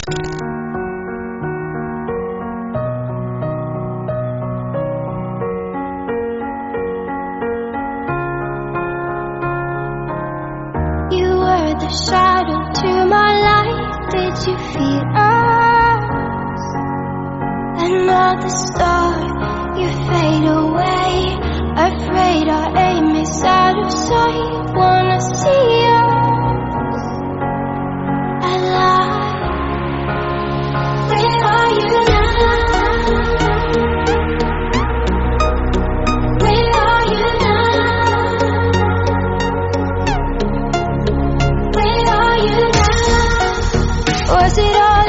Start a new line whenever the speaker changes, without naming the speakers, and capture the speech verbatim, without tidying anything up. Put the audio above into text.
The shadow to my light, did you feel us? Another star, you fade away. Afraid our aim is out of sight. Wanna see us alive. Where are you now? Where are you now? Where are you now? Was it all